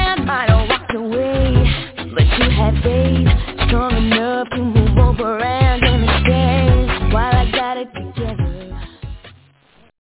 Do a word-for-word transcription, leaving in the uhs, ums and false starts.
man might have walked away, but you had faith strong enough to move over and